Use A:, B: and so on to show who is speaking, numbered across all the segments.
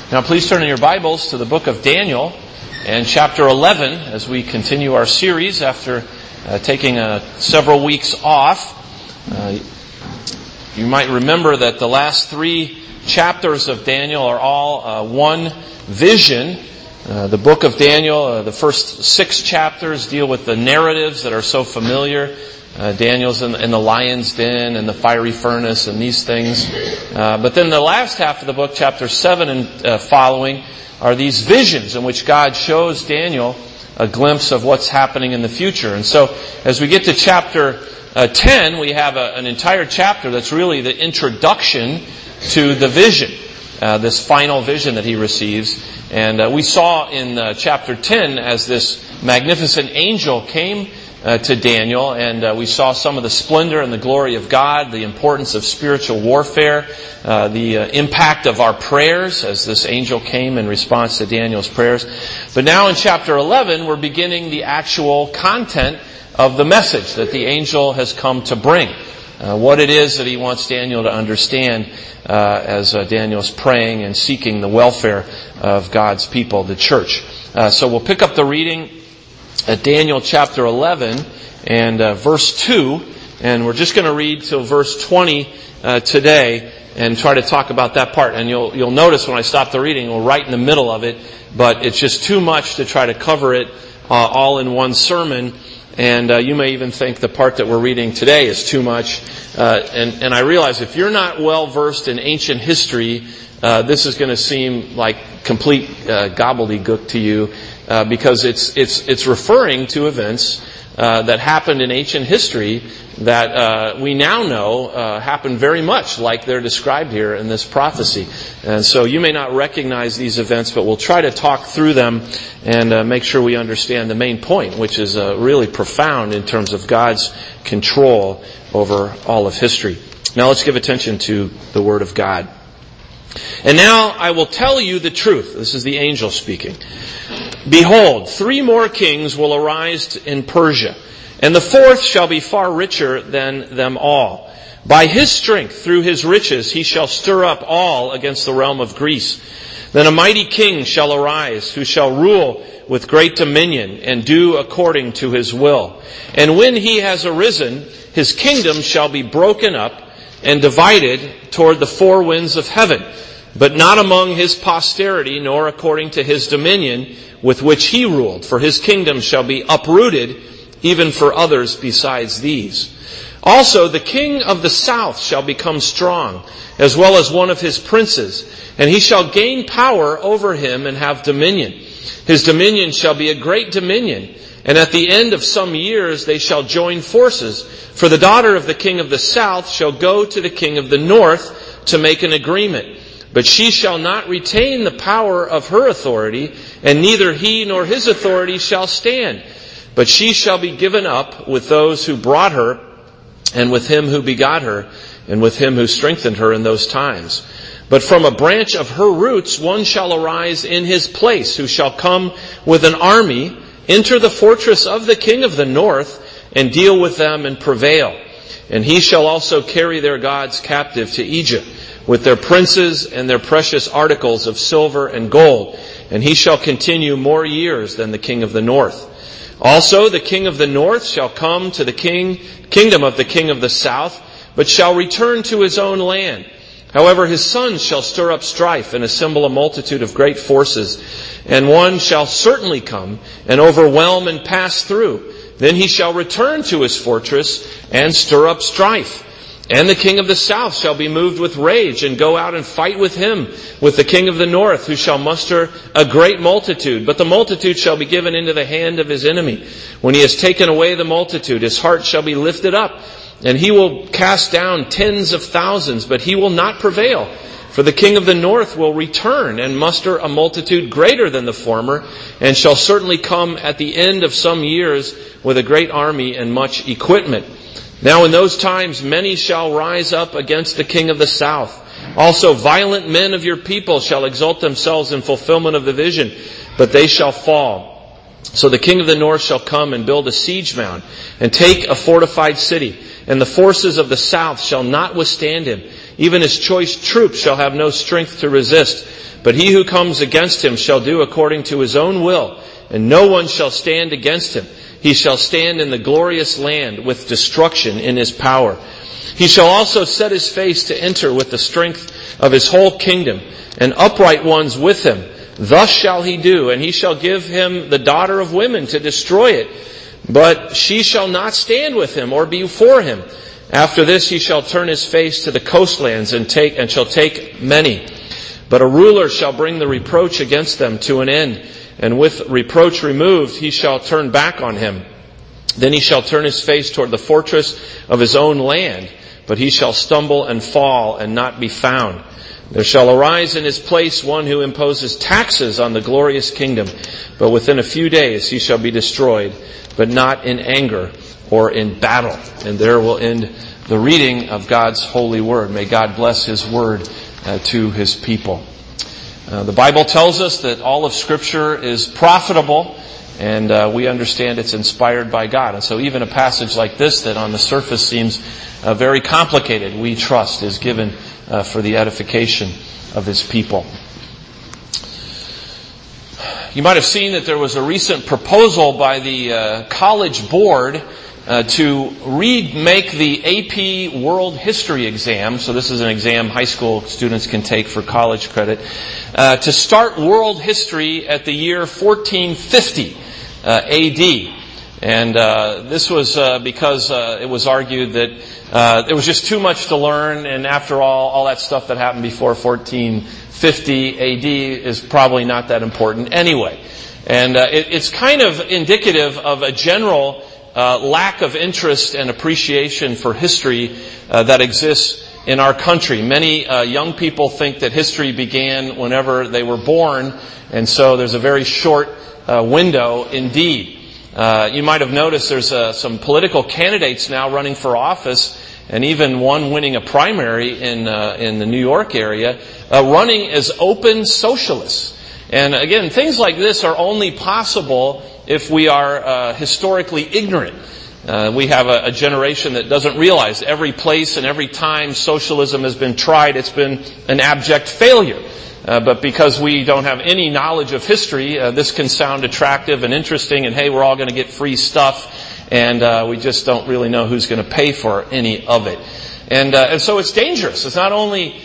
A: Now please turn in your Bibles to the book of Daniel and chapter 11 as we continue our series after taking several weeks off. You might remember that the last 3 chapters of Daniel are all one vision. The book of Daniel, the first 6 chapters deal with the narratives that are so familiar. Daniel's in the lion's den and the fiery furnace and these things. But then the last half of the book, chapter 7 and following, are these visions in which God shows Daniel a glimpse of what's happening in the future. And so as we get to chapter 10, we have an entire chapter that's really the introduction to the vision, this final vision that he receives. And we saw in chapter 10 as this magnificent angel came to Daniel, and we saw some of the splendor and the glory of God, the importance of spiritual warfare, the impact of our prayers as this angel came in response to Daniel's prayers. But now in chapter 11, we're beginning the actual content of the message that the angel has come to bring. What it is that he wants Daniel to understand as Daniel's praying and seeking the welfare of God's people, the church. So we'll pick up the reading at Daniel chapter 11 and verse 2, and we're just going to read till verse 20 today and try to talk about that part. And you'll notice when I stop the reading, we're right in the middle of it, but it's just too much to try to cover it all in one sermon. And you may even think the part that we're reading today is too much. And I realize if you're not well versed in ancient history, this is going to seem like complete gobbledygook to you, because it's referring to events that happened in ancient history that we now know happened very much like they're described here in this prophecy. And so you may not recognize these events, but we'll try to talk through them and make sure we understand the main point, which is really profound in terms of God's control over all of history. Now let's give attention to the Word of God. And now I will tell you the truth. This is the angel speaking. Behold, 3 more kings will arise in Persia, and the 4th shall be far richer than them all. By his strength, through his riches, he shall stir up all against the realm of Greece. Then a mighty king shall arise, who shall rule with great dominion, and do according to his will. And when he has arisen, his kingdom shall be broken up and divided toward the 4 winds of heaven, but not among his posterity, nor according to his dominion with which he ruled. For his kingdom shall be uprooted, even for others besides these. Also the king of the south shall become strong, as well as one of his princes, and he shall gain power over him and have dominion. His dominion shall be a great dominion, and at the end of some years they shall join forces. For the daughter of the king of the south shall go to the king of the north to make an agreement. But she shall not retain the power of her authority, and neither he nor his authority shall stand. But she shall be given up with those who brought her, and with him who begot her, and with him who strengthened her in those times. But from a branch of her roots one shall arise in his place, who shall come with an army, enter the fortress of the king of the north, and deal with them and prevail. And he shall also carry their gods captive to Egypt, with their princes and their precious articles of silver and gold. And he shall continue more years than the king of the north. Also the king of the north shall come to the kingdom of the king of the south, but shall return to his own land. However, his sons shall stir up strife and assemble a multitude of great forces. And one shall certainly come and overwhelm and pass through. Then he shall return to his fortress and stir up strife. And the king of the south shall be moved with rage and go out and fight with him, with the king of the north, who shall muster a great multitude. But the multitude shall be given into the hand of his enemy. When he has taken away the multitude, his heart shall be lifted up, and he will cast down tens of thousands, but he will not prevail. For the king of the north will return and muster a multitude greater than the former, and shall certainly come at the end of some years with a great army and much equipment. Now in those times many shall rise up against the king of the south. Also violent men of your people shall exalt themselves in fulfillment of the vision, but they shall fall. So the king of the north shall come and build a siege mound and take a fortified city, and the forces of the south shall not withstand him. Even his choice troops shall have no strength to resist. But he who comes against him shall do according to his own will, and no one shall stand against him. He shall stand in the glorious land with destruction in his power. He shall also set his face to enter with the strength of his whole kingdom, and upright ones with him. Thus shall he do, and he shall give him the daughter of women to destroy it. But she shall not stand with him or be for him. After this he shall turn his face to the coastlands and shall take many. But a ruler shall bring the reproach against them to an end, and with reproach removed he shall turn back on him. Then he shall turn his face toward the fortress of his own land, but he shall stumble and fall and not be found. There shall arise in his place one who imposes taxes on the glorious kingdom, but within a few days he shall be destroyed, but not in anger or in battle. And there will end the reading of God's holy word. May God bless his word to his people. The Bible tells us that all of Scripture is profitable, and we understand it's inspired by God. And so even a passage like this that on the surface seems very complicated, we trust is given for the edification of his people. You might have seen that there was a recent proposal by the College Board to remake the AP World History exam. So this is an exam high school students can take for college credit. To start world history at the year 1450 AD. And this was because it was argued that it was just too much to learn, and after all that stuff that happened before 1450 AD is probably not that important anyway. And it's kind of indicative of a general lack of interest and appreciation for history that exists in our country. Many young people think that history began whenever they were born, and so there's a very short window indeed. You might have noticed there's some political candidates now running for office, and even one winning a primary in the New York area, running as open socialists. And again, things like this are only possible if we are historically ignorant. We have a generation that doesn't realize every place and every time socialism has been tried, it's been an abject failure. But because we don't have any knowledge of history, this can sound attractive and interesting, and hey, we're all going to get free stuff, and we just don't really know who's going to pay for any of it. And so it's dangerous. It's not only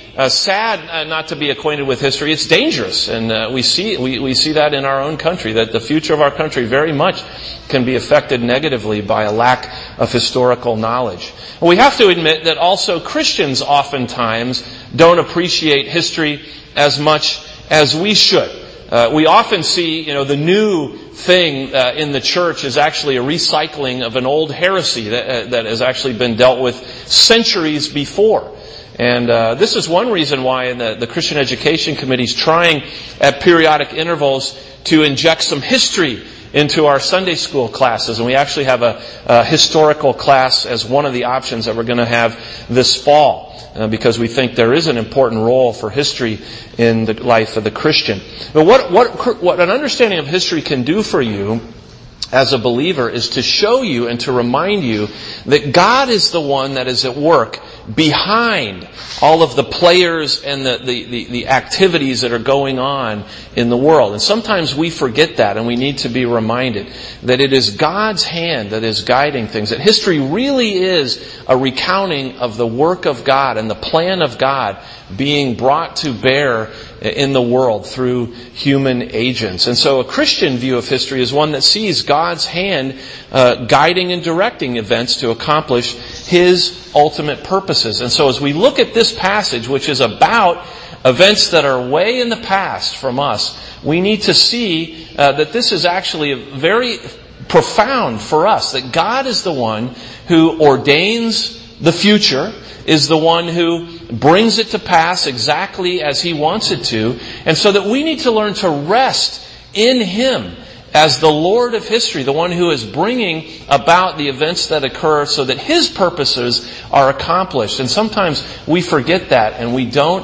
A: sad not to be acquainted with history, it's dangerous. And we see that in our own country, that the future of our country very much can be affected negatively by a lack of historical knowledge. And we have to admit that also Christians oftentimes don't appreciate history as much as we should. We often see, the new thing in the church is actually a recycling of an old heresy that has actually been dealt with centuries before. And this is one reason why the Christian Education Committee is trying at periodic intervals to inject some history into our Sunday school classes. And we actually have a historical class as one of the options that we're going to have this fall. Because we think there is an important role for history in the life of the Christian. But what an understanding of history can do for you as a believer is to show you and to remind you that God is the one that is at work behind all of the players and the activities that are going on in the world. And sometimes we forget that, and we need to be reminded that it is God's hand that is guiding things. That history really is a recounting of the work of God and the plan of God being brought to bear in the world through human agents. And so a Christian view of history is one that sees God's hand guiding and directing events to accomplish His ultimate purposes. And so as we look at this passage, which is about events that are way in the past from us, we need to see that this is actually very profound for us. That God is the one who ordains the future, is the one who brings it to pass exactly as He wants it to. And so that we need to learn to rest in Him as the Lord of history, the one who is bringing about the events that occur so that His purposes are accomplished. And sometimes we forget that and we don't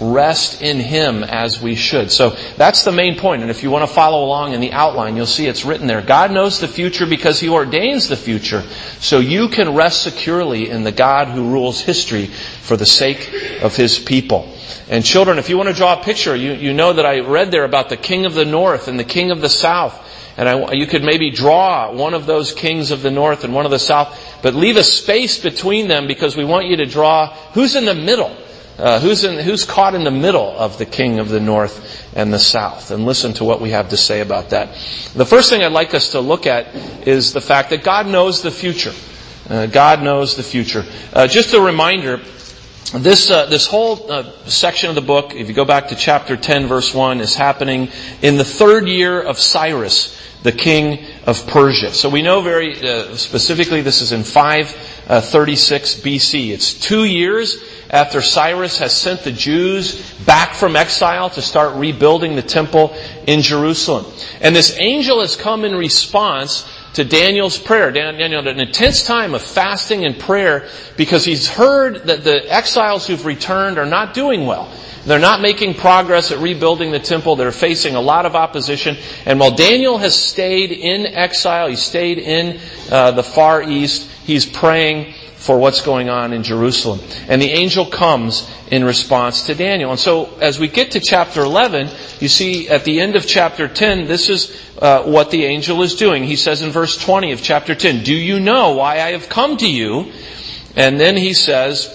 A: rest in Him as we should. So that's the main point. And if you want to follow along in the outline, you'll see it's written there. God knows the future because He ordains the future. So you can rest securely in the God who rules history for the sake of His people. And children, if you want to draw a picture, you know that I read there about the king of the north and the king of the south. And you could maybe draw one of those kings of the north and one of the south, but leave a space between them because we want you to draw who's in the middle. Who's caught in the middle of the king of the north and the south? And listen to what we have to say about that. The first thing I'd like us to look at is the fact that God knows the future. God knows the future. Just a reminder, this whole section of the book, if you go back to chapter 10, verse 1, is happening in the third year of Cyrus, the king of Persia. So we know very specifically this is in 536 BC. It's 2 years after Cyrus has sent the Jews back from exile to start rebuilding the temple in Jerusalem. And this angel has come in response to Daniel's prayer. Daniel had an intense time of fasting and prayer because he's heard that the exiles who've returned are not doing well. They're not making progress at rebuilding the temple. They're facing a lot of opposition. And while Daniel has stayed in exile, he stayed in the Far East, he's praying for what's going on in Jerusalem. And the angel comes in response to Daniel. And so as we get to chapter 11, you see at the end of chapter 10, this is what the angel is doing. He says in verse 20 of chapter 10, "Do you know why I have come to you?" And then he says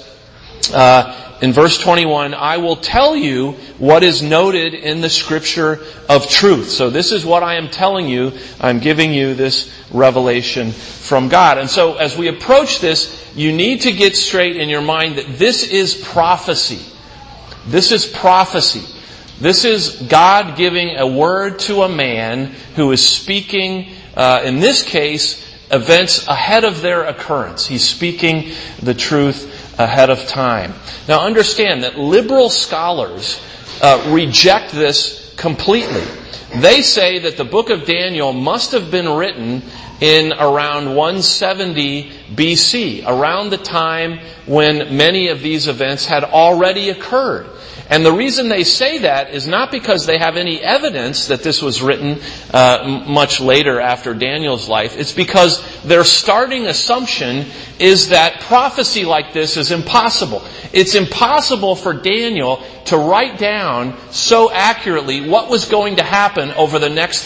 A: in verse 21, "I will tell you what is noted in the scripture of truth." So this is what I am telling you. I'm giving you this revelation from God. And so as we approach this, you need to get straight in your mind that this is prophecy. This is prophecy. This is God giving a word to a man who is speaking, in this case, events ahead of their occurrence. He's speaking the truth ahead of time. Now understand that liberal scholars reject this completely. They say that the book of Daniel must have been written in around 170 BC, around the time when many of these events had already occurred. And the reason they say that is not because they have any evidence that this was written much later after Daniel's life. It's because their starting assumption is that prophecy like this is impossible. It's impossible for Daniel to write down so accurately what was going to happen over the next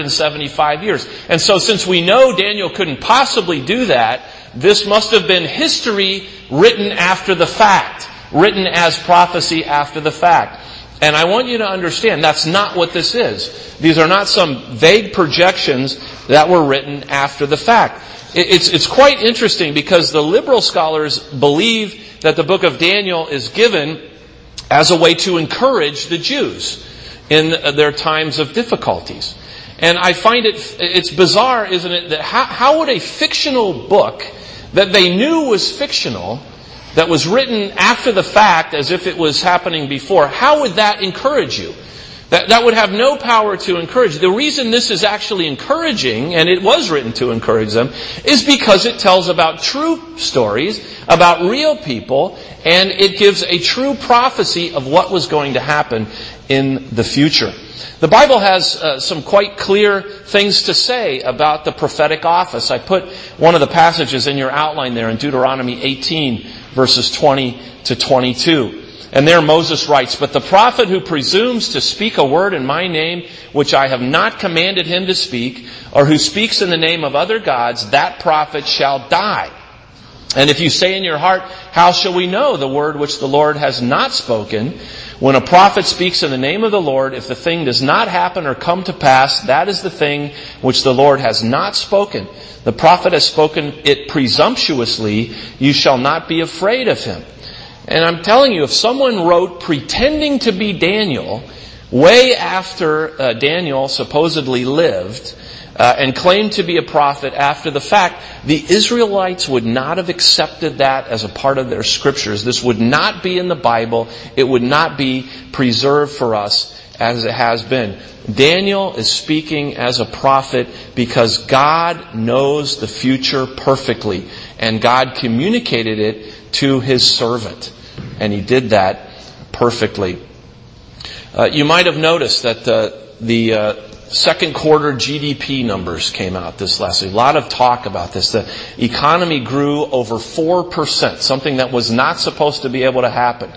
A: 375 years. And so since we know Daniel couldn't possibly do that, this must have been history written after the fact. Written as prophecy after the fact. And I want you to understand that's not what this is. These are not some vague projections that were written after the fact. It's quite interesting because the liberal scholars believe that the book of Daniel is given as a way to encourage the Jews in their times of difficulties. And I find it's bizarre, isn't it, that how would a fictional book that they knew was fictional, that was written after the fact as if it was happening before, how would that encourage you? That would have no power to encourage. The reason this is actually encouraging, and it was written to encourage them, is because it tells about true stories, about real people, and it gives a true prophecy of what was going to happen in the future. The Bible has some quite clear things to say about the prophetic office. I put one of the passages in your outline there in Deuteronomy 18, verses 20 to 22. And there Moses writes, "But the prophet who presumes to speak a word in my name, which I have not commanded him to speak, or who speaks in the name of other gods, that prophet shall die. And if you say in your heart, how shall we know the word which the Lord has not spoken? When a prophet speaks in the name of the Lord, if the thing does not happen or come to pass, that is the thing which the Lord has not spoken. The prophet has spoken it presumptuously. You shall not be afraid of him." And I'm telling you, if someone wrote pretending to be Daniel way after Daniel supposedly lived, and claimed to be a prophet after the fact, the Israelites would not have accepted that as a part of their scriptures. This would not be in the Bible. It would not be preserved for us as it has been. Daniel is speaking as a prophet because God knows the future perfectly, and God communicated it to His servant. And He did that perfectly. You might have noticed that the second quarter GDP numbers came out this last week. A lot of talk about this. The economy grew over 4%, something that was not supposed to be able to happen.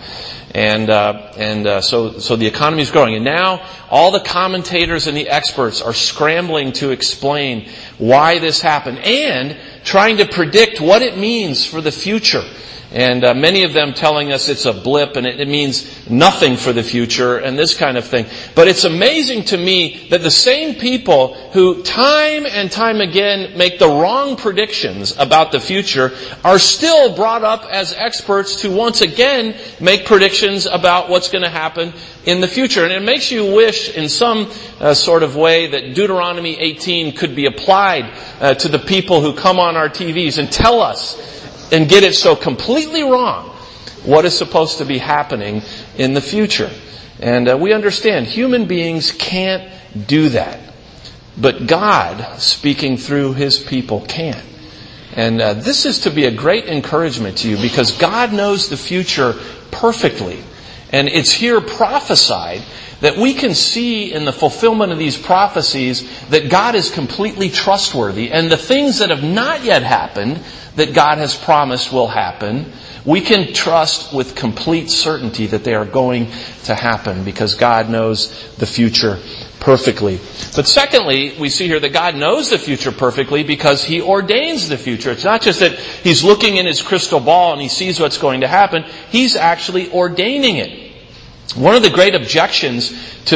A: So the economy is growing. And now all the commentators and the experts are scrambling to explain why this happened and trying to predict what it means for the future. And many of them telling us it's a blip and it means nothing for the future and this kind of thing. But it's amazing to me that the same people who time and time again make the wrong predictions about the future are still brought up as experts to once again make predictions about what's going to happen in the future. And it makes you wish in some sort of way that Deuteronomy 18 could be applied to the people who come on our TVs and tell us and get it so completely wrong what is supposed to be happening in the future. And we understand human beings can't do that. But God, speaking through His people, can. And this is to be a great encouragement to you because God knows the future perfectly. And it's here prophesied that we can see in the fulfillment of these prophecies that God is completely trustworthy. And the things that have not yet happened that God has promised will happen, we can trust with complete certainty that they are going to happen because God knows the future perfectly. But secondly, we see here that God knows the future perfectly because He ordains the future. It's not just that He's looking in His crystal ball and He sees what's going to happen. He's actually ordaining it. One of the great objections to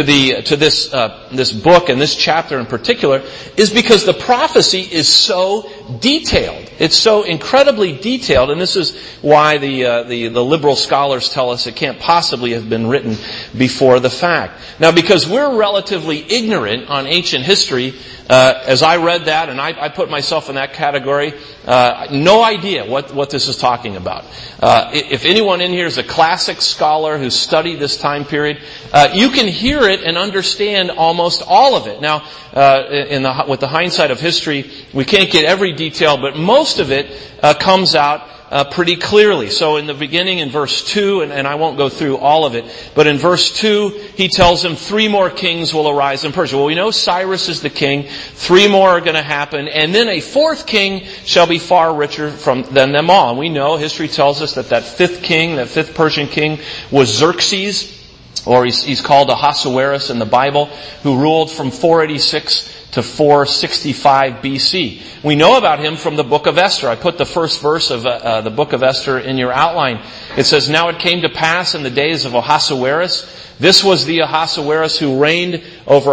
A: this book and this chapter in particular is because the prophecy is so detailed. It's so incredibly detailed, and this is why the liberal scholars tell us it can't possibly have been written before the fact. Now, because we're relatively ignorant on ancient history, as I read that, and I put myself in that category, no idea what this is talking about. If anyone in here is a classic scholar who studied this time period, you can hear it and understand almost all of it. Now, with the hindsight of history, we can't get every detail, but most of it comes out pretty clearly. So in the beginning, in verse 2, and I won't go through all of it, but in verse 2, he tells him 3 more kings will arise in Persia. Well, we know Cyrus is the king. 3 more are going to happen. And then a 4th king shall be far richer than them all. And we know, history tells us that 5th king, that 5th Persian king, was Xerxes, or he's called Ahasuerus in the Bible, who ruled from 486 to 465 BC. We know about him from the book of Esther. I put the first verse of the book of Esther in your outline. It says, "Now it came to pass in the days of Ahasuerus." This was the Ahasuerus who reigned over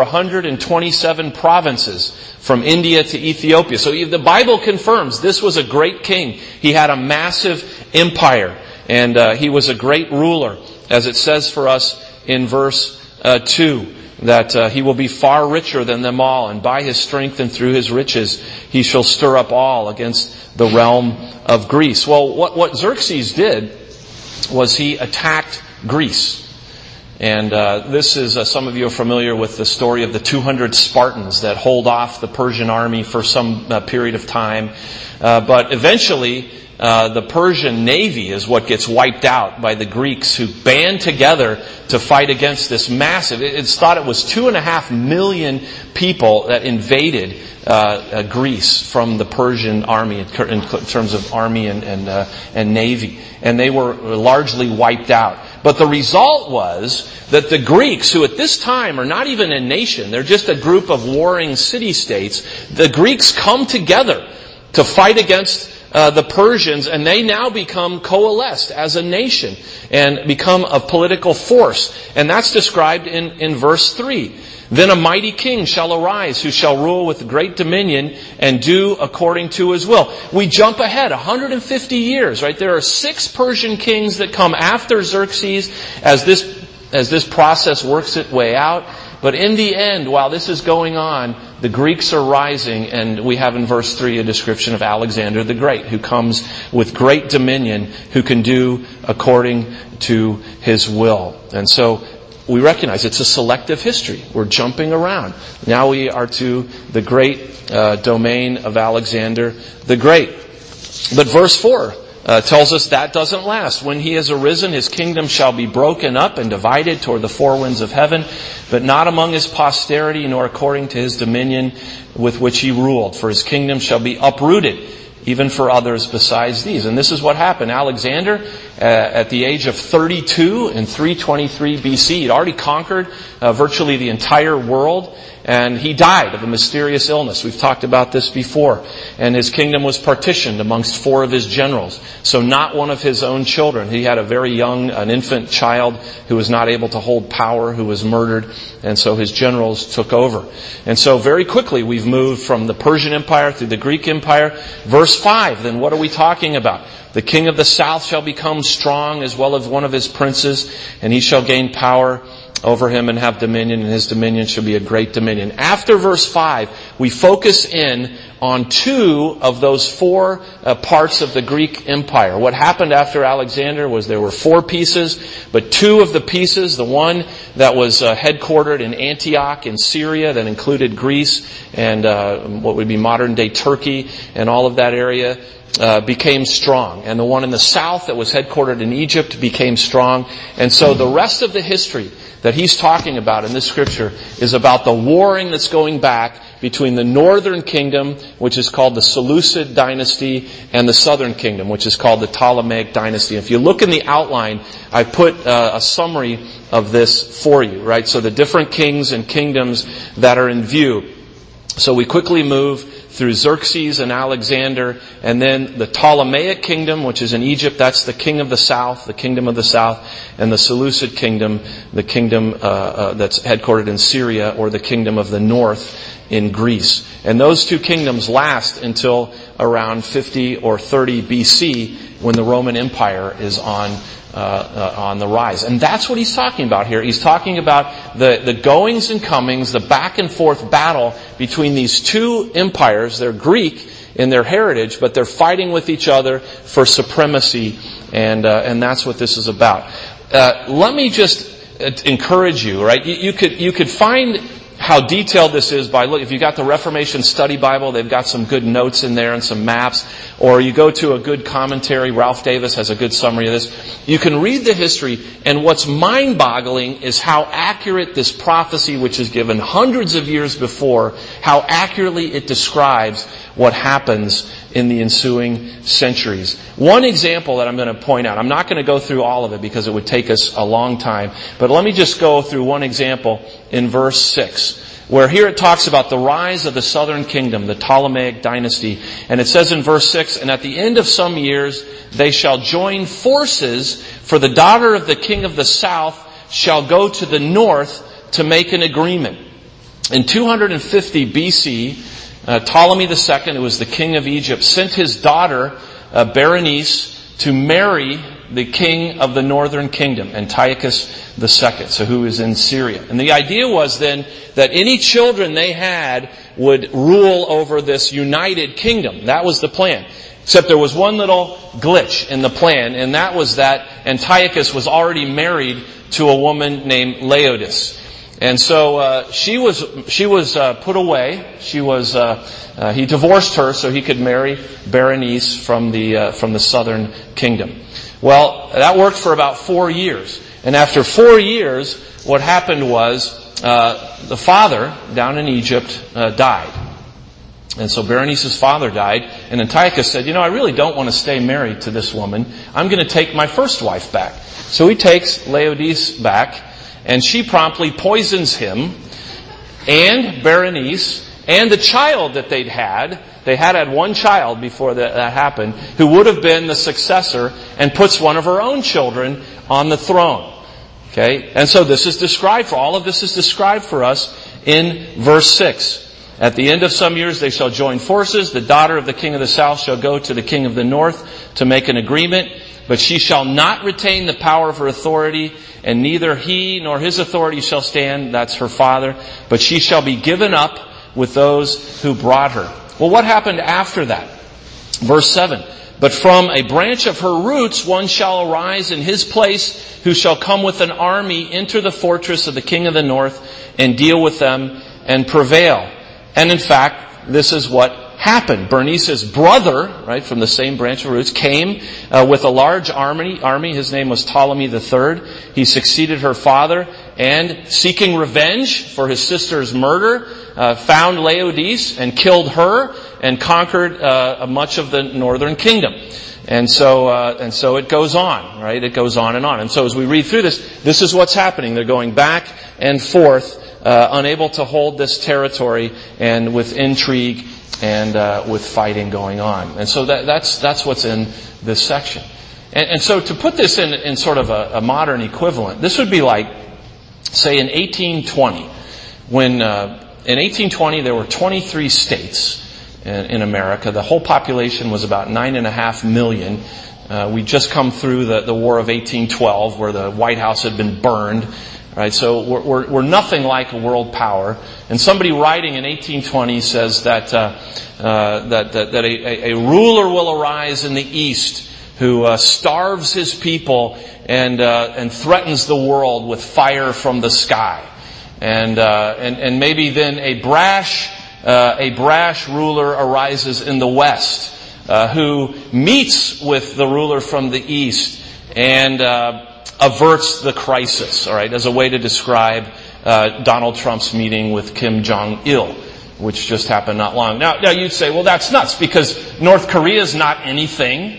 A: 127 provinces from India to Ethiopia. So the Bible confirms this was a great king. He had a massive empire, and he was a great ruler, as it says for us in verse 2. That he will be far richer than them all, and by his strength and through his riches he shall stir up all against the realm of Greece. Well, what Xerxes did was he attacked Greece. And this is, some of you are familiar with the story of the 200 Spartans that hold off the Persian army for some period of time. But eventually, the Persian navy is what gets wiped out by the Greeks who band together to fight against this massive. It's thought it was 2.5 million people that invaded Greece from the Persian army in terms of army and navy. And they were largely wiped out. But the result was that the Greeks, who at this time are not even a nation, they're just a group of warring city-states, the Greeks come together to fight against the Persians, and they now become coalesced as a nation and become a political force. And that's described in verse 3. "Then a mighty king shall arise who shall rule with great dominion and do according to his will." We jump ahead 150 years, right? There are 6 Persian kings that come after Xerxes as this process works its way out. But in the end, while this is going on, the Greeks are rising, and we have in verse 3 a description of Alexander the Great, who comes with great dominion, who can do according to his will. And so we recognize it's a selective history. We're jumping around. Now we are to the great domain of Alexander the Great. But verse 4 tells us that doesn't last. When he has arisen, his kingdom shall be broken up and divided toward the four winds of heaven, but not among his posterity, nor according to his dominion with which he ruled. For his kingdom shall be uprooted, even for others besides these. And this is what happened. Alexander, at the age of 32 in 323 BC, he'd already conquered virtually the entire world, and he died of a mysterious illness. We've talked about this before. And his kingdom was partitioned amongst 4 of his generals. So not one of his own children. He had a very young, an infant child who was not able to hold power, who was murdered. And so his generals took over. And so very quickly we've moved from the Persian Empire through the Greek Empire. Verse 5, then what are we talking about? The king of the south shall become strong as well as one of his princes, and he shall gain power over him and have dominion, and his dominion shall be a great dominion. After verse 5, we focus in on 2 of those 4 parts of the Greek Empire. What happened after Alexander was there were 4 pieces, but 2 of the pieces, the one that was headquartered in Antioch in Syria, that included Greece and what would be modern-day Turkey and all of that area, became strong. And the one in the south that was headquartered in Egypt became strong. And so the rest of the history that he's talking about in this scripture is about the warring that's going back between the northern kingdom, which is called the Seleucid dynasty, and the southern kingdom, which is called the Ptolemaic dynasty. If you look in the outline, I put a summary of this for you, right? So the different kings and kingdoms that are in view. So we quickly move through Xerxes and Alexander, and then the Ptolemaic kingdom, which is in Egypt. That's the king of the south, the kingdom of the south, and the Seleucid kingdom, the kingdom that's headquartered in Syria, or the kingdom of the north in Greece. And those 2 kingdoms last until around 50 or 30 BC, when the Roman Empire is on the rise. And that's what he's talking about here. He's talking about the goings and comings, the back and forth battle between these 2 empires. They're Greek in their heritage, but they're fighting with each other for supremacy, and that's what this is about. Let me just encourage you, right? You could find how detailed this is by look. If you got the Reformation Study Bible, they've got some good notes in there and some maps. Or you go to a good commentary. Ralph Davis has a good summary of this. You can read the history, and what's mind-boggling is how accurate this prophecy, which is given hundreds of years before, how accurately it describes what happens in the ensuing centuries. One example that I'm going to point out, I'm not going to go through all of it because it would take us a long time, but let me just go through one example in verse 6, where here it talks about the rise of the southern kingdom, the Ptolemaic dynasty. And it says in verse 6, and at the end of some years they shall join forces, for the daughter of the king of the south shall go to the north to make an agreement. In 250 BC, Ptolemy II, who was the king of Egypt, sent his daughter Berenice to marry the king of the northern kingdom, Antiochus II, so who is in Syria. And the idea was then that any children they had would rule over this united kingdom. That was the plan. Except there was one little glitch in the plan, and that was that Antiochus was already married to a woman named Laodice. And so she was put away. He divorced her so he could marry Berenice from the southern kingdom. Well, that worked for about 4 years. And after 4 years, what happened was the father down in Egypt died. And so Berenice's father died, and Antiochus said, I really don't want to stay married to this woman. I'm going to take my first wife back. So he takes Laodice back, and she promptly poisons him and Berenice and the child that they'd had. They had one child before that happened, who would have been the successor, and puts one of her own children on the throne. Okay? And so all of this is described for us in verse 6. At the end of some years they shall join forces. The daughter of the king of the south shall go to the king of the north to make an agreement. But she shall not retain the power of her authority, and neither he nor his authority shall stand. That's her father. But she shall be given up with those who brought her. Well, what happened after that? Verse 7. But from a branch of her roots one shall arise in his place, who shall come with an army, enter the fortress of the king of the north, and deal with them and prevail. And in fact, this is what happened. Bernice's brother, right, from the same branch of roots, came with a large army. His name was Ptolemy III. He succeeded her father, and seeking revenge for his sister's murder, found Laodice and killed her and conquered much of the northern kingdom. And so it goes on, right? It goes on and on. And so as we read through this is what's happening. They're going back and forth, unable to hold this territory, and with intrigue and with fighting going on. And so that's what's in this section. And so to put this in sort of a modern equivalent, this would be like, say, in 1820, when in 1820 there were 23 states in America. The whole population was about 9.5 million. We'd just come through the War of 1812, where the White House had been burned. Right, so we're nothing like a world power. And somebody writing in 1820 says that a ruler will arise in the East who starves his people and threatens the world with fire from the sky. And maybe then a brash ruler arises in the West who meets with the ruler from the East and averts the crisis, all right, as a way to describe Donald Trump's meeting with Kim Jong-il, which just happened not long. Now you'd say, well, that's nuts, because North Korea is not anything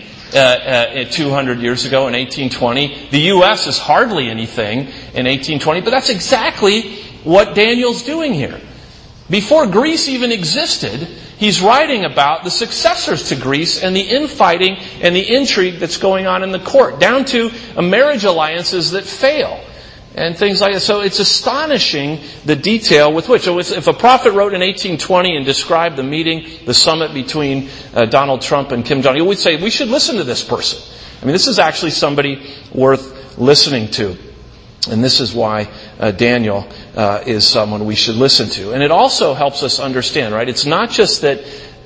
A: 200 years ago in 1820. The U.S. is hardly anything in 1820, but that's exactly what Daniel's doing here. Before Greece even existed, he's writing about the successors to Greece and the infighting and the intrigue that's going on in the court, down to marriage alliances that fail and things like that. So it's astonishing the detail with which, if a prophet wrote in 1820 and described the meeting, the summit between Donald Trump and Kim Jong-il, we'd say we should listen to this person. I mean, this is actually somebody worth listening to. And this is why Daniel is someone we should listen to. And it also helps us understand, right? It's not just that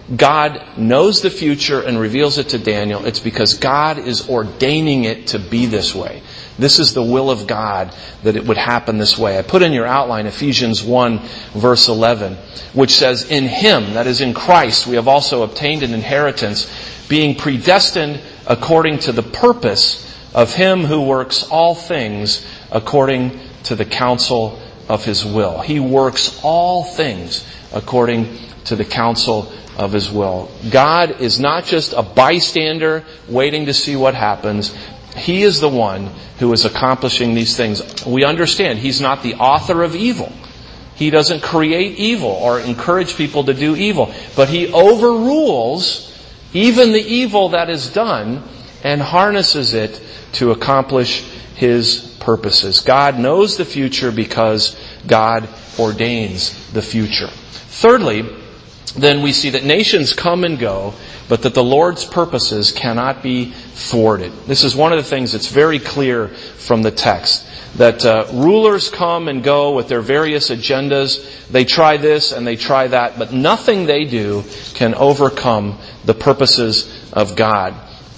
A: God knows the future and reveals it to Daniel. It's because God is ordaining it to be this way. This is the will of God, that it would happen this way. I put in your outline Ephesians 1, verse 11, which says, "In Him," that is in Christ, "we have also obtained an inheritance, being predestined according to the purpose of Him who works all things according to the counsel of His will." He works all things according to the counsel of His will. God is not just a bystander waiting to see what happens. He is the one who is accomplishing these things. We understand He's not the author of evil. He doesn't create evil or encourage people to do evil. But He overrules even the evil that is done and harnesses it to accomplish His purposes. God knows the future because God ordains the future. Thirdly, then we see that nations come and go, but that the Lord's purposes cannot be thwarted. This is one of the things that's very clear from the text. That rulers come and go with their various agendas. They try this and they try that, but nothing they do can overcome the purposes of God.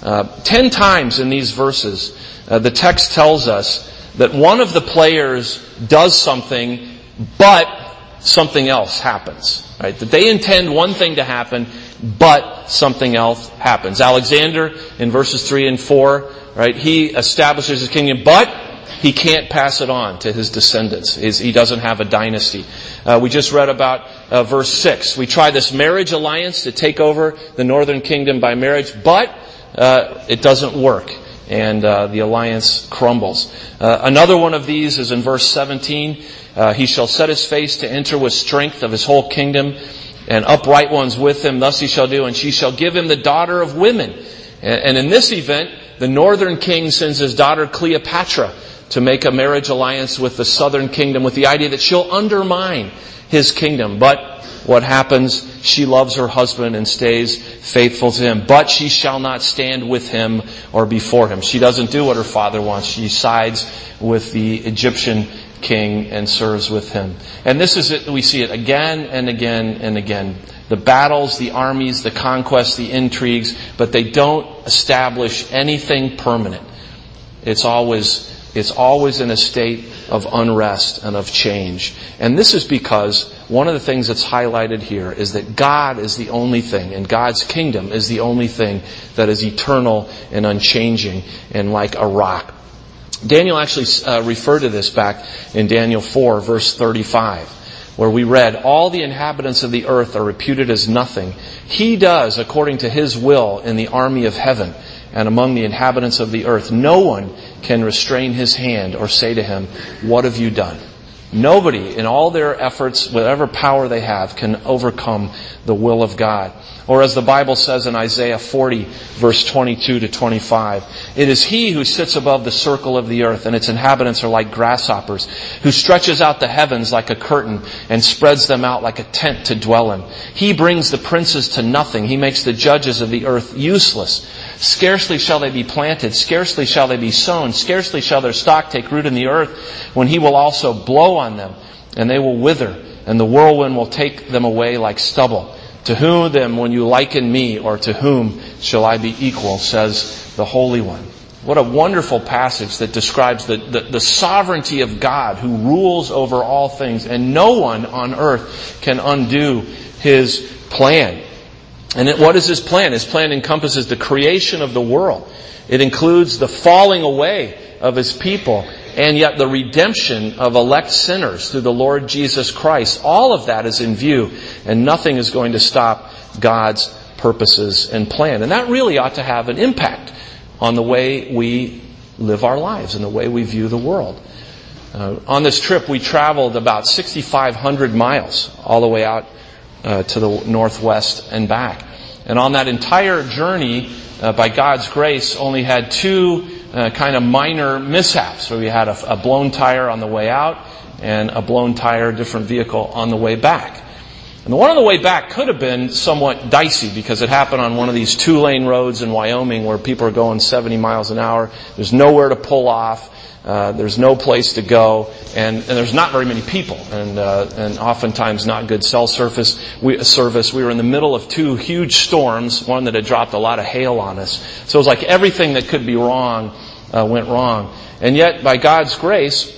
A: 10 times in these verses, the text tells us that one of the players does something, but something else happens. Right? That they intend one thing to happen, but something else happens. Alexander, in verses 3 and 4, right, he establishes his kingdom, but he can't pass it on to his descendants. He doesn't have a dynasty. We just read about verse 6. We try this marriage alliance to take over the northern kingdom by marriage, but it doesn't work. And the alliance crumbles. Another one of these is in verse 17. He shall set his face to enter with strength of his whole kingdom, and upright ones with him. Thus he shall do, and she shall give him the daughter of women. And in this event, the northern king sends his daughter Cleopatra to make a marriage alliance with the southern kingdom with the idea that she'll undermine his kingdom. But what happens? She loves her husband and stays faithful to him. But she shall not stand with him or before him. She doesn't do what her father wants. She sides with the Egyptian king and serves with him. And this is it. We see it again and again and again. The battles, the armies, the conquests, the intrigues, but they don't establish anything permanent. It's always It's always in a state of unrest and of change. And this is because one of the things that's highlighted here is that God is the only thing, and God's kingdom is the only thing that is eternal and unchanging and like a rock. Daniel actually referred to this back in Daniel 4, verse 35, where we read, "All the inhabitants of the earth are reputed as nothing. He does according to His will in the army of heaven and among the inhabitants of the earth. No one can restrain His hand or say to Him, 'What have you done?'" Nobody, in all their efforts, whatever power they have, can overcome the will of God. Or as the Bible says in Isaiah 40, verse 22 to 25, "It is He who sits above the circle of the earth, and its inhabitants are like grasshoppers, who stretches out the heavens like a curtain and spreads them out like a tent to dwell in. He brings the princes to nothing. He makes the judges of the earth useless. Scarcely shall they be planted, scarcely shall they be sown, scarcely shall their stock take root in the earth, when He will also blow on them, and they will wither, and the whirlwind will take them away like stubble. To whom then will you liken me, or to whom shall I be equal, says the Holy One." What a wonderful passage that describes the sovereignty of God, who rules over all things, and no one on earth can undo His plan. And what is His plan? His plan encompasses the creation of the world. It includes the falling away of His people, and yet the redemption of elect sinners through the Lord Jesus Christ. All of that is in view, and nothing is going to stop God's purposes and plan. And that really ought to have an impact on the way we live our lives and the way we view the world. On this trip, we traveled about 6,500 miles all the way out to the northwest and back. And on that entire journey, by God's grace, only had two kind of minor mishaps. So we had a blown tire on the way out and a blown tire, different vehicle, on the way back. And the one on the way back could have been somewhat dicey because it happened on one of these 2-lane roads in Wyoming where people are going 70 miles an hour. There's nowhere to pull off. There's no place to go, and there's not very many people, and oftentimes not good cell service. We were in the middle of two huge storms, one that had dropped a lot of hail on us. So it was like everything that could be wrong went wrong. And yet, by God's grace,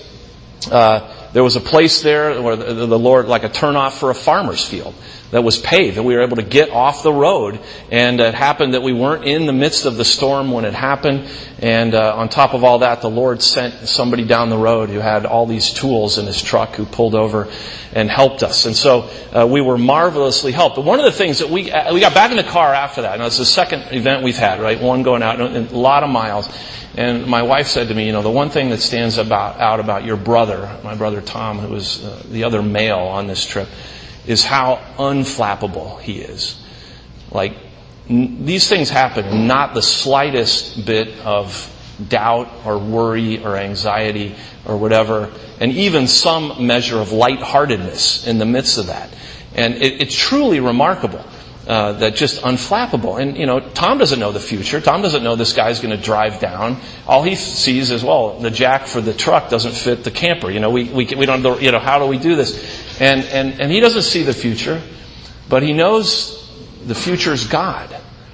A: there was a place there where the Lord, like a turnoff for a farmer's field, that was paved, that we were able to get off the road. And it happened that we weren't in the midst of the storm when it happened. And on top of all that, the Lord sent somebody down the road who had all these tools in his truck, who pulled over and helped us. And so we were marvelously helped. But one of the things that we got back in the car after that, and it's the second event we've had, right? One going out, a lot of miles. And my wife said to me, the one thing that stands out about your brother, my brother Tom, who was the other male on this trip, is how unflappable he is. Like, these things happen, not the slightest bit of doubt or worry or anxiety or whatever, and even some measure of lightheartedness in the midst of that. And it's truly remarkable. That just unflappable. And, Tom doesn't know the future. Tom doesn't know this guy's going to drive down. All he sees is, well, the jack for the truck doesn't fit the camper. We don't know, how do we do this? And he doesn't see the future, but he knows the future's God,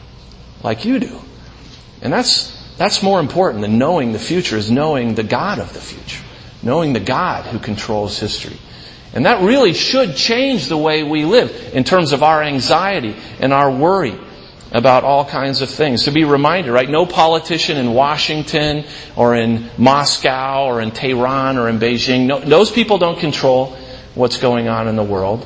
A: like you do. And that's more important than knowing the future, is knowing the God of the future. Knowing the God who controls history. And that really should change the way we live in terms of our anxiety and our worry about all kinds of things. To be reminded, right? No politician in Washington or in Moscow or in Tehran or in Beijing, those people don't control what's going on in the world.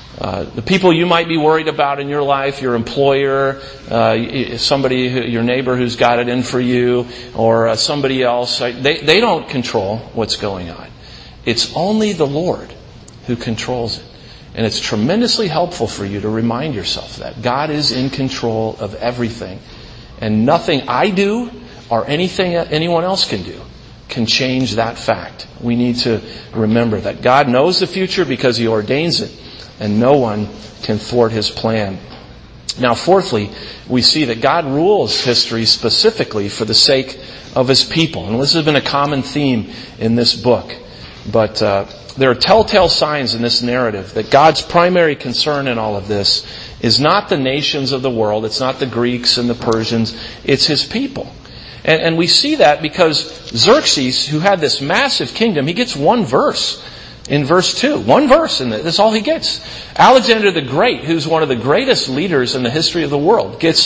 A: The people you might be worried about in your life, your employer, somebody, your neighbor who's got it in for you, or somebody else, they don't control what's going on. It's only the Lord who controls it. And it's tremendously helpful for you to remind yourself that God is in control of everything. And nothing I do or anything anyone else can do can change that fact. We need to remember that God knows the future because He ordains it, and no one can thwart His plan. Now, fourthly, we see that God rules history specifically for the sake of His people. And this has been a common theme in this book. But there are telltale signs in this narrative that God's primary concern in all of this is not the nations of the world. It's not the Greeks and the Persians. It's His people. And we see that because Xerxes, who had this massive kingdom, he gets one verse in verse 2. One verse, and that's all he gets. Alexander the Great, who's one of the greatest leaders in the history of the world, gets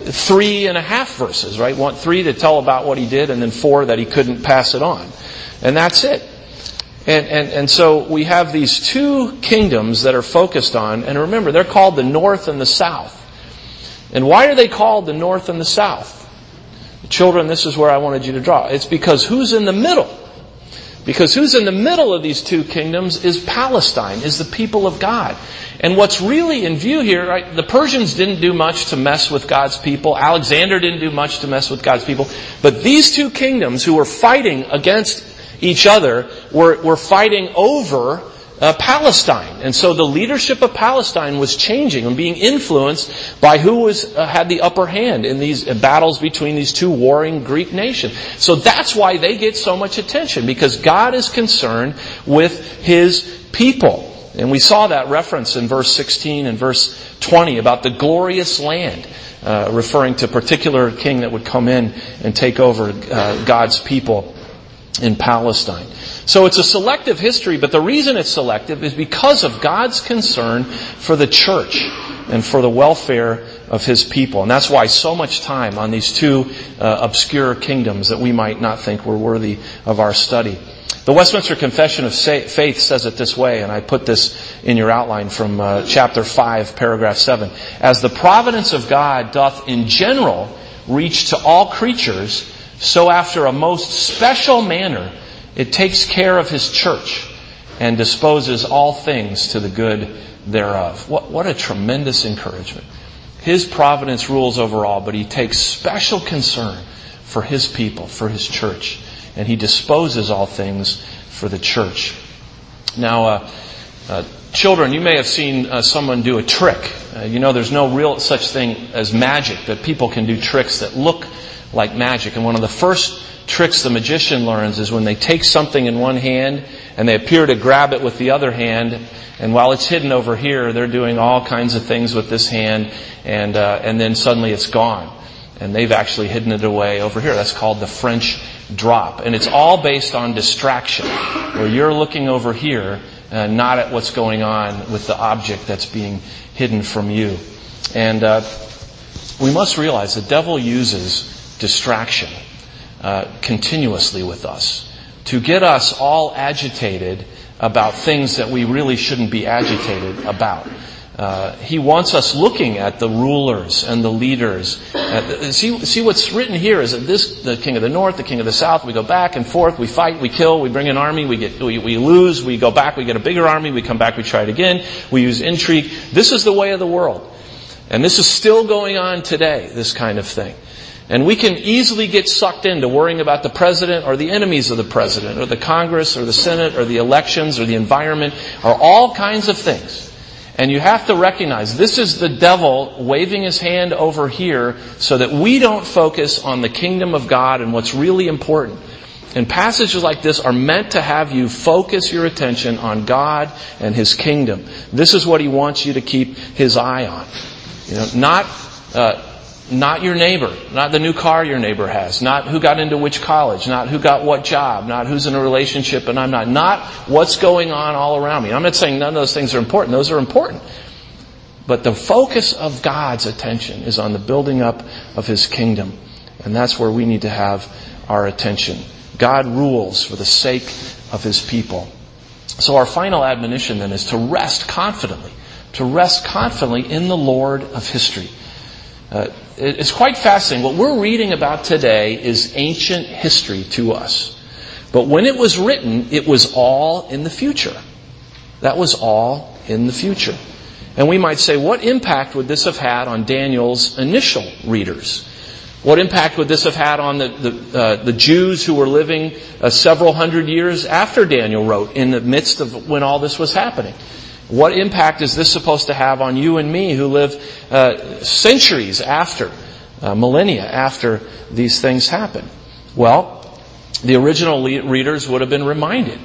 A: 3.5 verses, right? 3 to tell about what he did, and then 4 that he couldn't pass it on. And that's it. And so we have these two kingdoms that are focused on, and remember, they're called the North and the South. And why are they called the North and the South? Children, this is where I wanted you to draw. It's because who's in the middle? Because who's in the middle of these two kingdoms is Palestine, is the people of God. And what's really in view here, right, the Persians didn't do much to mess with God's people. Alexander didn't do much to mess with God's people. But these two kingdoms who were fighting against each other were fighting over Palestine. And so the leadership of Palestine was changing and being influenced by who had the upper hand in these battles between these two warring Greek nations. So that's why they get so much attention, because God is concerned with His people. And we saw that reference in verse 16 and verse 20 about the glorious land, referring to a particular king that would come in and take over God's people in Palestine. So it's a selective history, but the reason it's selective is because of God's concern for the church and for the welfare of His people. And that's why so much time on these two obscure kingdoms that we might not think were worthy of our study. The Westminster Confession of Faith says it this way, and I put this in your outline from chapter 5, paragraph 7. As the providence of God doth in general reach to all creatures, so after a most special manner it takes care of His church and disposes all things to the good thereof. What a tremendous encouragement. His providence rules over all, but He takes special concern for His people, for His church. And He disposes all things for the church. Now, children, you may have seen someone do a trick. There's no real such thing as magic, but people can do tricks that look like magic. And one of the first tricks the magician learns is when they take something in one hand and they appear to grab it with the other hand, and while it's hidden over here, they're doing all kinds of things with this hand, and then suddenly it's gone. And they've actually hidden it away over here. That's called the French drop. And it's all based on distraction, where you're looking over here, not at what's going on with the object that's being hidden from you. And we must realize the devil uses distraction continuously with us to get us all agitated about things that we really shouldn't be agitated about. He wants us looking at the rulers and the leaders. See what's written here is that the king of the north, the king of the south, we go back and forth, we fight, we kill, we bring an army, we lose, we go back, we get a bigger army, we come back, we try it again, we use intrigue. This is the way of the world. And this is still going on today, this kind of thing. And we can easily get sucked into worrying about the president or the enemies of the president or the Congress or the Senate or the elections or the environment or all kinds of things. And you have to recognize this is the devil waving his hand over here so that we don't focus on the kingdom of God and what's really important. And passages like this are meant to have you focus your attention on God and His kingdom. This is what He wants you to keep His eye on. Not your neighbor, not the new car your neighbor has, not who got into which college, not who got what job, not who's in a relationship and I'm not what's going on all around me. I'm not saying none of those things are important. Those are important. But the focus of God's attention is on the building up of His kingdom. And that's where we need to have our attention. God rules for the sake of His people. So our final admonition then is to rest confidently in the Lord of history. It's quite fascinating. What we're reading about today is ancient history to us. But when it was written, it was all in the future. That was all in the future. And we might say, what impact would this have had on Daniel's initial readers? What impact would this have had on the Jews who were living several hundred years after Daniel wrote, in the midst of when all this was happening? What impact is this supposed to have on you and me who live centuries after, millennia after these things happen? Well, the original readers would have been reminded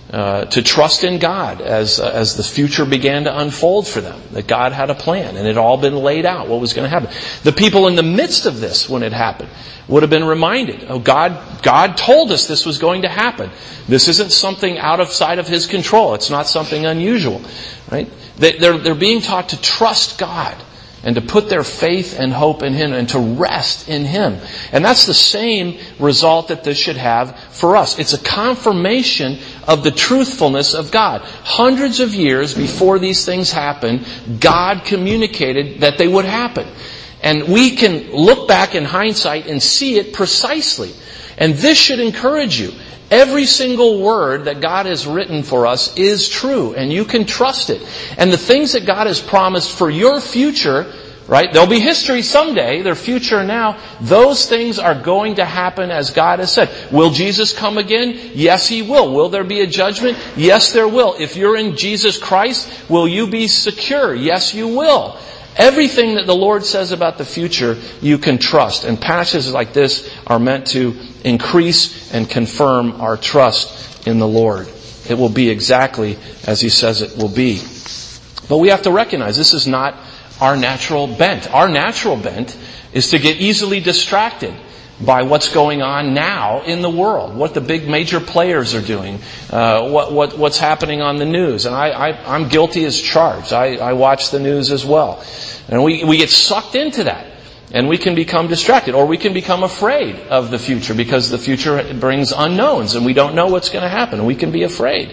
A: to trust in God as the future began to unfold for them, that God had a plan and it had all been laid out, what was going to happen. The people in the midst of this, when it happened, would have been reminded, oh, God told us this was going to happen. This isn't something outside of His control. It's not something unusual, right? They're being taught to trust God and to put their faith and hope in Him and to rest in Him. And that's the same result that this should have for us. It's a confirmation of the truthfulness of God. Hundreds of years before these things happened, God communicated that they would happen. And we can look back in hindsight and see it precisely. And this should encourage you. Every single word that God has written for us is true, and you can trust it. And the things that God has promised for your future, right? There'll be history someday, their future now. Those things are going to happen as God has said. Will Jesus come again? Yes, He will. Will there be a judgment? Yes, there will. If you're in Jesus Christ, will you be secure? Yes, you will. Everything that the Lord says about the future, you can trust. And passages like this are meant to increase and confirm our trust in the Lord. It will be exactly as He says it will be. But we have to recognize this is not our natural bent. Our natural bent is to get easily distracted by what's going on now in the world, what the big major players are doing, what's happening on the news. And I'm guilty as charged. I watch the news as well. And we get sucked into that. And we can become distracted, or we can become afraid of the future because the future brings unknowns and we don't know what's going to happen. We can be afraid.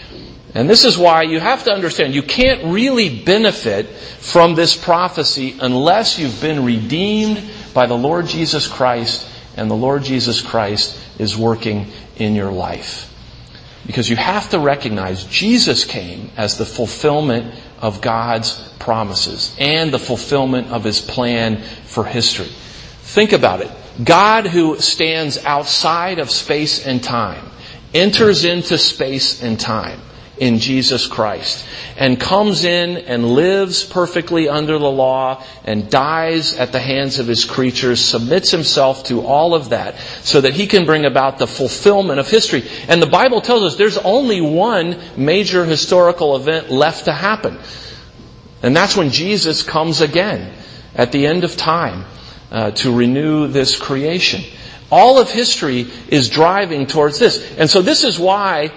A: And this is why you have to understand you can't really benefit from this prophecy unless you've been redeemed by the Lord Jesus Christ and the Lord Jesus Christ is working in your life. Because you have to recognize Jesus came as the fulfillment of God's promises and the fulfillment of His plan for history. Think about it. God, who stands outside of space and time, enters into space and time in Jesus Christ and comes in and lives perfectly under the law and dies at the hands of His creatures, submits Himself to all of that so that He can bring about the fulfillment of history. And the Bible tells us there's only one major historical event left to happen. And that's when Jesus comes again at the end of time to renew this creation. All of history is driving towards this. And so this is why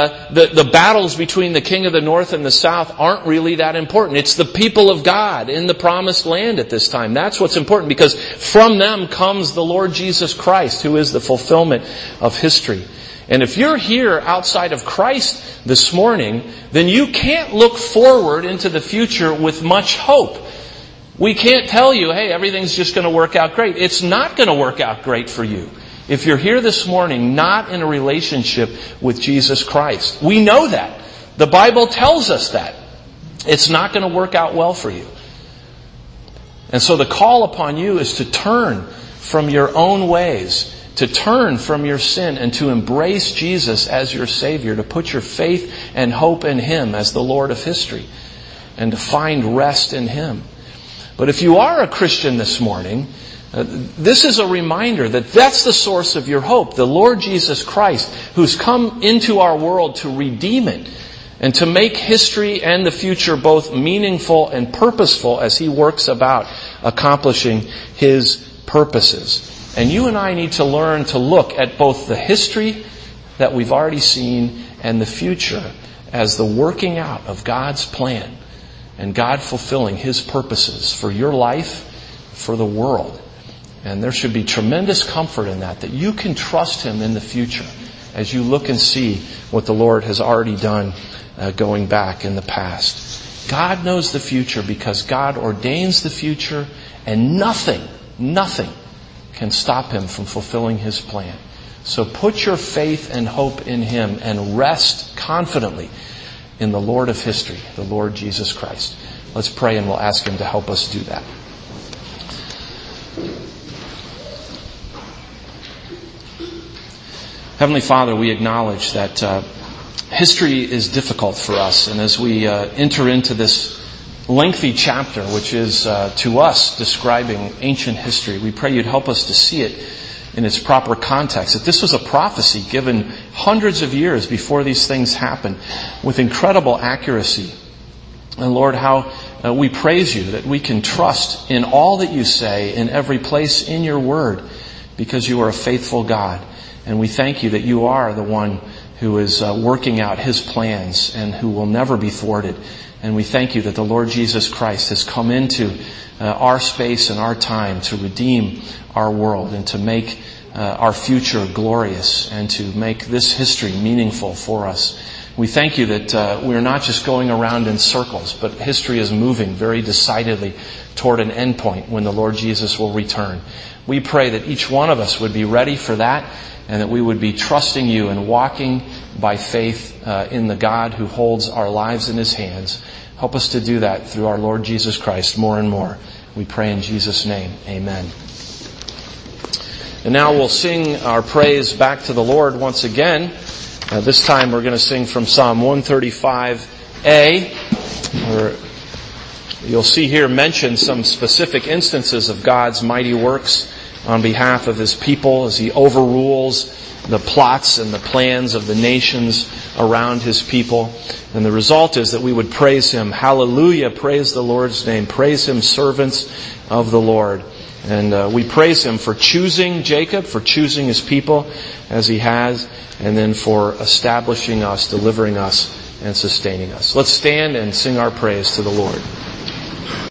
A: the battles between the king of the north and the south aren't really that important. It's the people of God in the promised land at this time. That's what's important, because from them comes the Lord Jesus Christ, who is the fulfillment of history. And if you're here outside of Christ this morning, then you can't look forward into the future with much hope. We can't tell you, hey, everything's just going to work out great. It's not going to work out great for you if you're here this morning not in a relationship with Jesus Christ. We know that. The Bible tells us that. It's not going to work out well for you. And so the call upon you is to turn from your own ways, to turn from your sin and to embrace Jesus as your Savior, to put your faith and hope in Him as the Lord of history, and to find rest in Him. But if you are a Christian this morning, this is a reminder that that's the source of your hope, the Lord Jesus Christ, who's come into our world to redeem it and to make history and the future both meaningful and purposeful as He works about accomplishing His purposes. And you and I need to learn to look at both the history that we've already seen and the future as the working out of God's plan and God fulfilling His purposes for your life, for the world. And there should be tremendous comfort in that you can trust Him in the future as you look and see what the Lord has already done going back in the past. God knows the future because God ordains the future, and nothing can stop Him from fulfilling His plan. So put your faith and hope in Him and rest confidently in the Lord of history, the Lord Jesus Christ. Let's pray and we'll ask Him to help us do that. Heavenly Father, we acknowledge that history is difficult for us. And as we enter into this lengthy chapter, which is to us describing ancient history, we pray You'd help us to see it in its proper context. That this was a prophecy given hundreds of years before these things happen with incredible accuracy. And Lord, how we praise you that we can trust in all that you say in every place in your word, because you are a faithful God. And we thank you that you are the one who is working out his plans and who will never be thwarted. And we thank you that the Lord Jesus Christ has come into our space and our time to redeem our world and to make our future glorious and to make this history meaningful for us. We thank you that we're not just going around in circles, but history is moving very decidedly toward an endpoint when the Lord Jesus will return. We pray that each one of us would be ready for that, and that we would be trusting you and walking by faith in the God who holds our lives in his hands. Help us to do that through our Lord Jesus Christ more and more. We pray in Jesus' name. Amen. And now we'll sing our praise back to the Lord once again. This time we're going to sing from Psalm 135a, where you'll see here mentioned some specific instances of God's mighty works on behalf of his people as he overrules the plots and the plans of the nations around his people. And the result is that we would praise him. Hallelujah, praise the Lord's name. Praise him, servants of the Lord. And we praise him for choosing Jacob, for choosing his people as he has, and then for establishing us, delivering us, and sustaining us. Let's stand and sing our praise to the Lord.